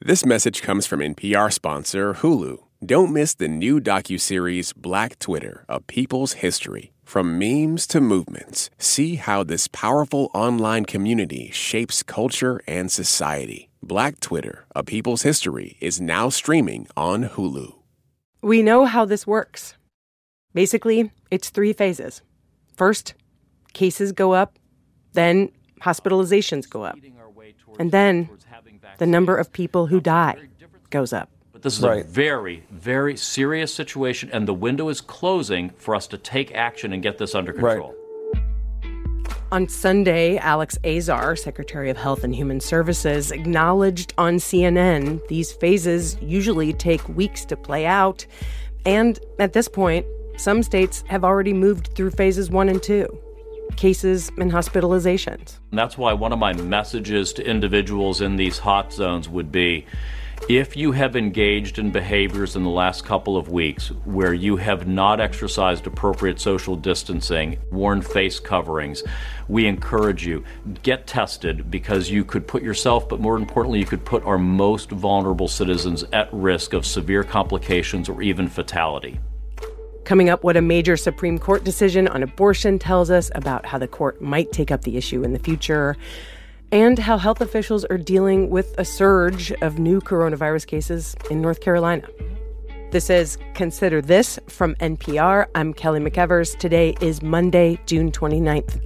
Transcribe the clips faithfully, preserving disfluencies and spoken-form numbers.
This message comes from N P R sponsor Hulu. Don't miss the new docuseries Black Twitter, A People's History. From memes to movements, see how this powerful online community shapes culture and society. Black Twitter, A People's History is now streaming on Hulu. We know how this works. Basically, it's three phases. First, cases go up, then hospitalizations go up, and then the number of people who die goes up. But this is Right. a very, very serious situation, and the window is closing for us to take action and get this under control. On Sunday, Alex Azar, Secretary of Health and Human Services, acknowledged on C N N these phases usually take weeks to play out. And at this point, some states have already moved through phases one and two, cases and hospitalizations. And that's why one of my messages to individuals in these hot zones would be, if you have engaged in behaviors in the last couple of weeks where you have not exercised appropriate social distancing, worn face coverings, we encourage you, get tested, because you could put yourself, but more importantly, you could put our most vulnerable citizens at risk of severe complications or even fatality. Coming up, what a major Supreme Court decision on abortion tells us about how the court might take up the issue in the future, and how health officials are dealing with a surge of new coronavirus cases in North Carolina. This is Consider This from N P R. I'm Kelly McEvers. Today is Monday, June twenty-ninth.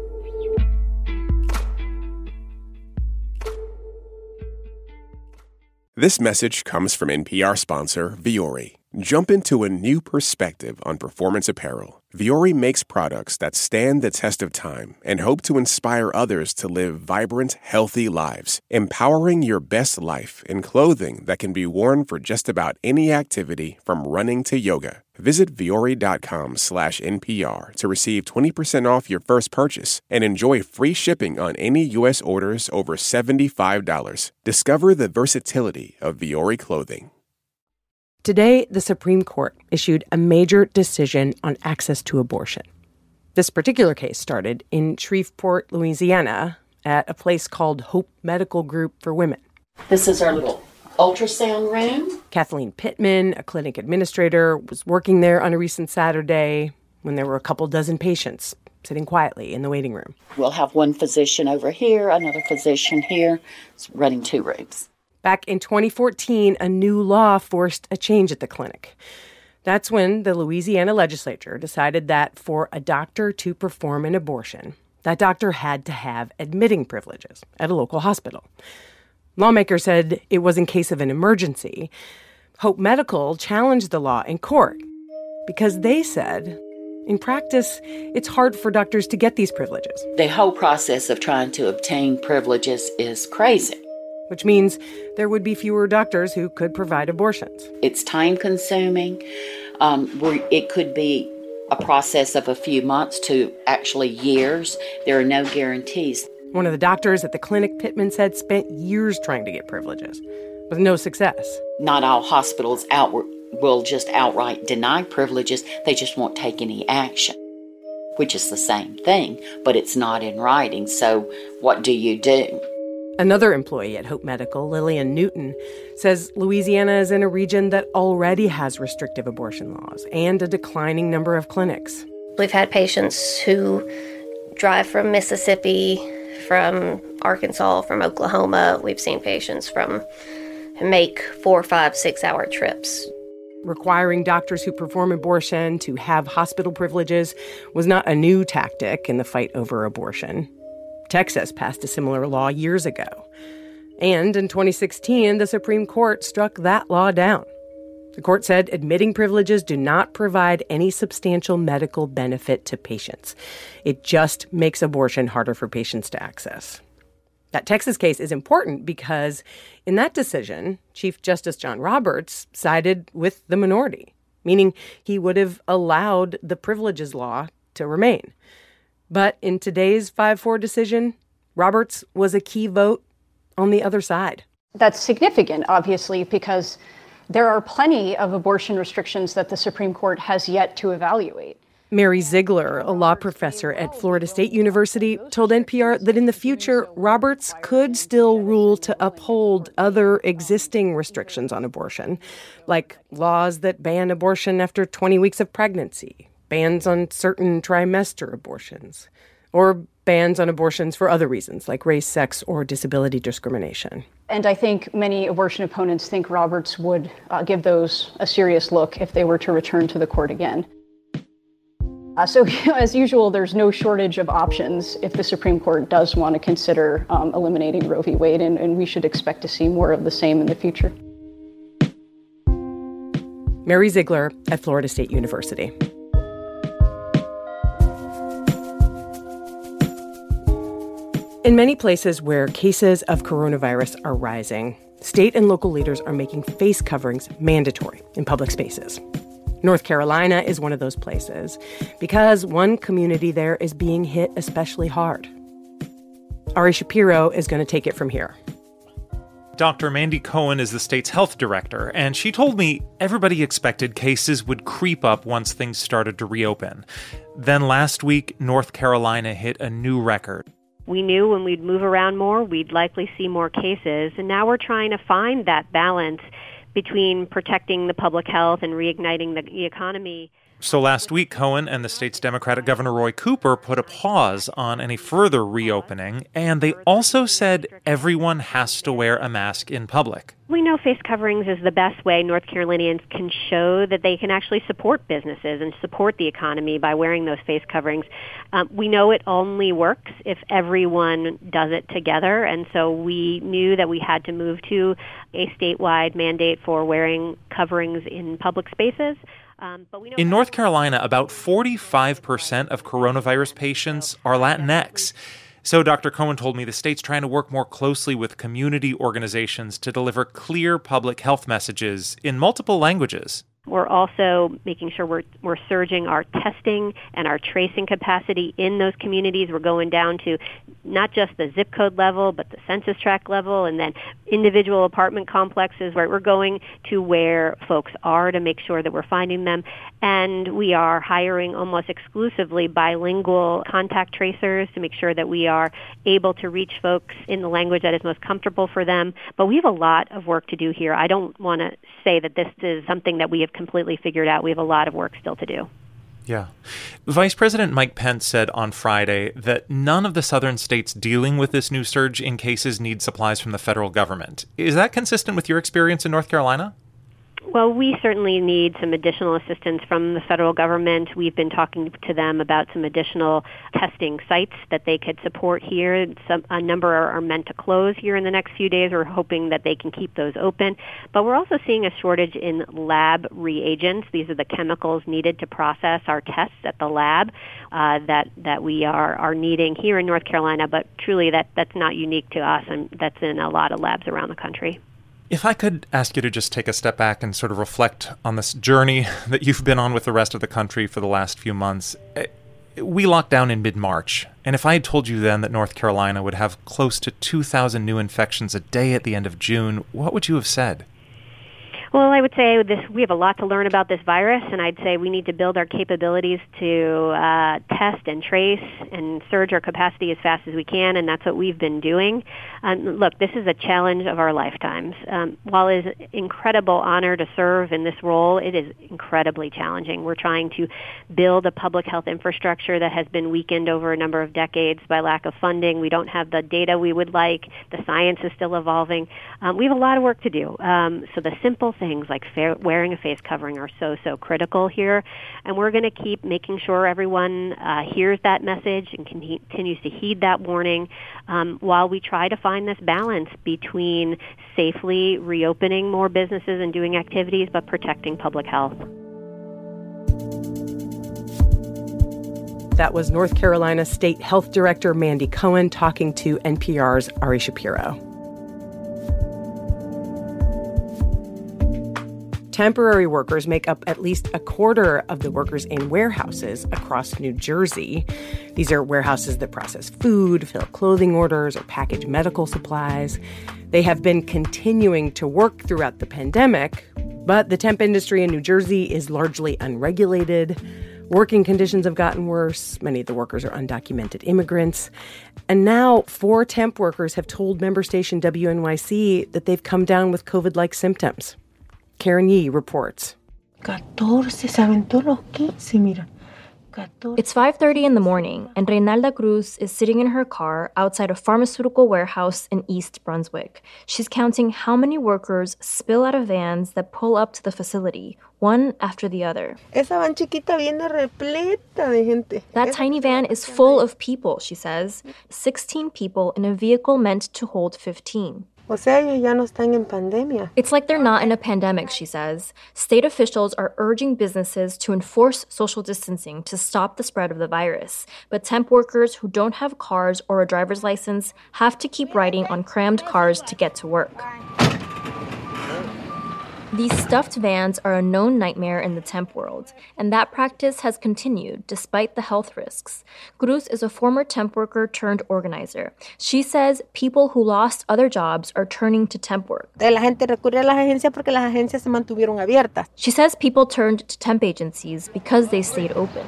This message comes from N P R sponsor Vuori. Jump into a new perspective on performance apparel. Vuori makes products that stand the test of time and hope to inspire others to live vibrant, healthy lives, empowering your best life in clothing that can be worn for just about any activity from running to yoga. Visit Vuori.com slash NPR to receive twenty percent off your first purchase and enjoy free shipping on any U S orders over seventy-five dollars. Discover the versatility of Vuori clothing. Today, the Supreme Court issued a major decision on access to abortion. This particular case started in Shreveport, Louisiana, at a place called Hope Medical Group for Women. This is our little ultrasound room. Kathleen Pittman, a clinic administrator, was working there on a recent Saturday when there were a couple dozen patients sitting quietly in the waiting room. We'll have one physician over here, another physician here. It's running two rooms. Back in twenty fourteen, a new law forced a change at the clinic. That's when the Louisiana legislature decided that for a doctor to perform an abortion, that doctor had to have admitting privileges at a local hospital. Lawmakers said it was in case of an emergency. Hope Medical challenged the law in court because they said, in practice, it's hard for doctors to get these privileges. The whole process of trying to obtain privileges is crazy. Which means there would be fewer doctors who could provide abortions. It's time-consuming. Um, where it could be a process of a few months to actually years. There are no guarantees. One of the doctors at the clinic, Pittman said, spent years trying to get privileges, with no success. Not all hospitals out will just outright deny privileges. They just won't take any action, which is the same thing, but it's not in writing. So what do you do? Another employee at Hope Medical, Lillian Newton, says Louisiana is in a region that already has restrictive abortion laws and a declining number of clinics. We've had patients who drive from Mississippi, from Arkansas, from Oklahoma. We've seen patients from who make four, five, six-hour trips. Requiring doctors who perform abortion to have hospital privileges was not a new tactic in the fight over abortion. Texas passed a similar law years ago. And in twenty sixteen, the Supreme Court struck that law down. The court said admitting privileges do not provide any substantial medical benefit to patients. It just makes abortion harder for patients to access. That Texas case is important because in that decision, Chief Justice John Roberts sided with the minority, meaning he would have allowed the privileges law to remain. But in today's five four decision, Roberts was a key vote on the other side. That's significant, obviously, because there are plenty of abortion restrictions that the Supreme Court has yet to evaluate. Mary Ziegler, a law professor at Florida State University, told N P R that in the future, Roberts could still rule to uphold other existing restrictions on abortion, like laws that ban abortion after twenty weeks of pregnancy, bans on certain trimester abortions, or bans on abortions for other reasons, like race, sex, or disability discrimination. And I think many abortion opponents think Roberts would uh, give those a serious look if they were to return to the court again. Uh, so, as usual, there's no shortage of options if the Supreme Court does want to consider um, eliminating Roe v. Wade, and, and we should expect to see more of the same in the future. Mary Ziegler at Florida State University. In many places where cases of coronavirus are rising, state and local leaders are making face coverings mandatory in public spaces. North Carolina is one of those places because one community there is being hit especially hard. Ari Shapiro is going to take it from here. Doctor Mandy Cohen is the state's health director, and she told me everybody expected cases would creep up once things started to reopen. Then last week, North Carolina hit a new record. We knew when we'd move around more, we'd likely see more cases, and now we're trying to find that balance between protecting the public health and reigniting the economy. So last week, Cohen and the state's Democratic Governor Roy Cooper put a pause on any further reopening, and they also said everyone has to wear a mask in public. We know face coverings is the best way North Carolinians can show that they can actually support businesses and support the economy by wearing those face coverings. Um, we know it only works if everyone does it together, and so we knew that we had to move to a statewide mandate for wearing coverings in public spaces. Um, but we know in North Carolina, about forty-five percent of coronavirus patients are Latinx. So Doctor Cohen told me the state's trying to work more closely with community organizations to deliver clear public health messages in multiple languages. We're also making sure we're we're surging our testing and our tracing capacity in those communities. We're going down to not just the zip code level, but the census tract level, and then individual apartment complexes, where we're going to where folks are to make sure that we're finding them. And we are hiring almost exclusively bilingual contact tracers to make sure that we are able to reach folks in the language that is most comfortable for them. But we have a lot of work to do here. I don't want to say that this is something that we have completely figured out. We have a lot of work still to do. Yeah. Vice President Mike Pence said on Friday that none of the southern states dealing with this new surge in cases need supplies from the federal government. Is that consistent with your experience in North Carolina? Well, we certainly need some additional assistance from the federal government. We've been talking to them about some additional testing sites that they could support here. Some, a number are, are meant to close here in the next few days. We're hoping that they can keep those open. But we're also seeing a shortage in lab reagents. These are the chemicals needed to process our tests at the lab uh, that that we are, are needing here in North Carolina. But truly, that, that's not unique to us, and that's in a lot of labs around the country. If I could ask you to just take a step back and sort of reflect on this journey that you've been on with the rest of the country for the last few months. We locked down in mid-March, and if I had told you then that North Carolina would have close to two thousand new infections a day at the end of June, what would you have said? Well, I would say this, we have a lot to learn about this virus, and I'd say we need to build our capabilities to uh, test and trace and surge our capacity as fast as we can, and that's what we've been doing. Um, look, this is a challenge of our lifetimes. Um, while it is an incredible honor to serve in this role, it is incredibly challenging. We're trying to build a public health infrastructure that has been weakened over a number of decades by lack of funding. We don't have the data we would like. The science is still evolving. Um, we have a lot of work to do. Um, so the simple things like fair, wearing a face covering are so, so critical here. And we're going to keep making sure everyone uh, hears that message and continues to heed that warning um, while we try to find this balance between safely reopening more businesses and doing activities, but protecting public health. That was North Carolina State Health Director Mandy Cohen talking to N P R's Ari Shapiro. Temporary workers make up at least a quarter of the workers in warehouses across New Jersey. These are warehouses that process food, fill clothing orders, or package medical supplies. They have been continuing to work throughout the pandemic, but the temp industry in New Jersey is largely unregulated. Working conditions have gotten worse. Many of the workers are undocumented immigrants. And now four temp workers have told member station W N Y C that they've come down with COVID-like symptoms. Karen Yee reports. It's five thirty in the morning, and Reynalda Cruz is sitting in her car outside a pharmaceutical warehouse in East Brunswick. She's counting how many workers spill out of vans that pull up to the facility, one after the other. That tiny van is full of people, she says. sixteen people in a vehicle meant to hold fifteen. It's like they're not in a pandemic, she says. State officials are urging businesses to enforce social distancing to stop the spread of the virus. But temp workers who don't have cars or a driver's license have to keep riding on crammed cars to get to work. These stuffed vans are a known nightmare in the temp world, and that practice has continued despite the health risks. Cruz is a former temp worker turned organizer. She says people who lost other jobs are turning to temp work. She says people turned to temp agencies because they stayed open.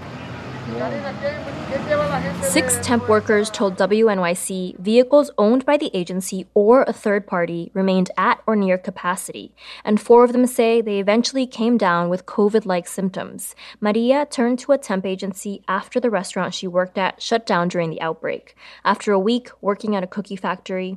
Six temp workers told W N Y C vehicles owned by the agency or a third party remained at or near capacity, and four of them say they eventually came down with COVID-like symptoms. Maria turned to a temp agency after the restaurant she worked at shut down during the outbreak. After a week working at a cookie factory,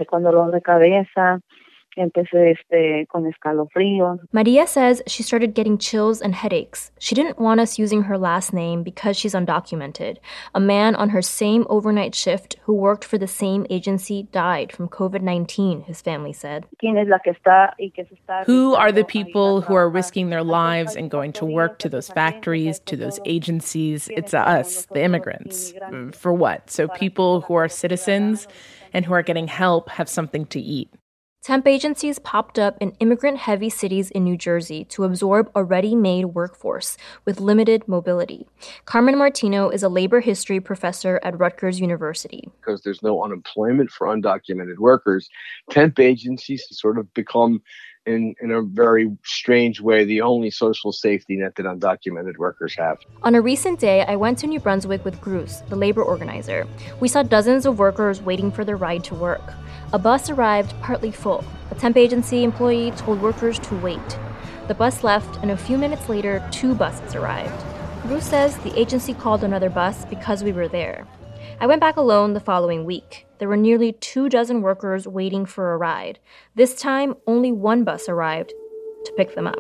Maria says she started getting chills and headaches. She didn't want us using her last name because she's undocumented. A man on her same overnight shift who worked for the same agency died from COVID nineteen, his family said. Who are the people who are risking their lives and going to work to those factories, to those agencies? It's us, the immigrants. For what? So people who are citizens and who are getting help have something to eat. Temp agencies popped up in immigrant-heavy cities in New Jersey to absorb a ready-made workforce with limited mobility. Carmen Martino is a labor history professor at Rutgers University. Because there's no unemployment for undocumented workers, temp agencies sort of become, in, in a very strange way, the only social safety net that undocumented workers have. On a recent day, I went to New Brunswick with Cruz, the labor organizer. We saw dozens of workers waiting for their ride to work. A bus arrived partly full. A temp agency employee told workers to wait. The bus left, and a few minutes later, two buses arrived. Cruz says the agency called another bus because we were there. I went back alone the following week. There were nearly two dozen workers waiting for a ride. This time, only one bus arrived to pick them up.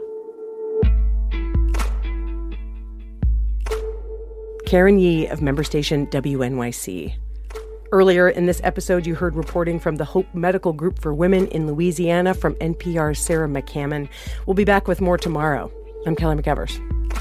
Karen Yee of member station W N Y C. Earlier in this episode, you heard reporting from the Hope Medical Group for Women in Louisiana from N P R's Sarah McCammon. We'll be back with more tomorrow. I'm Kelly McEvers.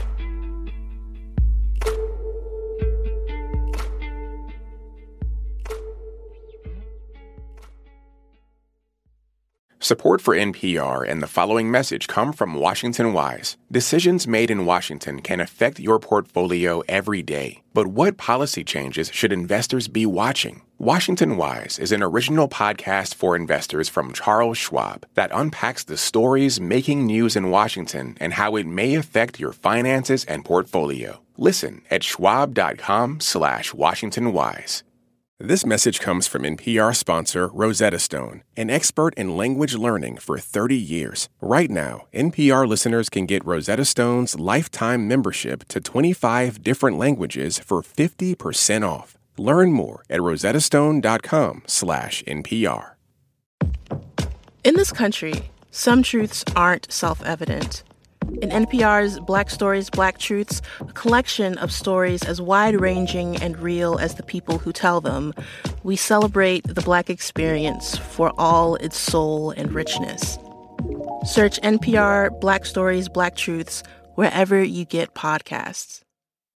Support for N P R and the following message come from Washington Wise. Decisions made in Washington can affect your portfolio every day. But what policy changes should investors be watching? Washington Wise is an original podcast for investors from Charles Schwab that unpacks the stories making news in Washington and how it may affect your finances and portfolio. Listen at schwab.com slash Washington Wise. This message comes from N P R sponsor Rosetta Stone, an expert in language learning for thirty years. Right now, N P R listeners can get Rosetta Stone's lifetime membership to twenty-five different languages for fifty percent off. Learn more at rosettastone.com slash NPR. In this country, some truths aren't self-evident. In N P R's Black Stories, Black Truths, a collection of stories as wide-ranging and real as the people who tell them, we celebrate the Black experience for all its soul and richness. Search N P R Black Stories, Black Truths wherever you get podcasts.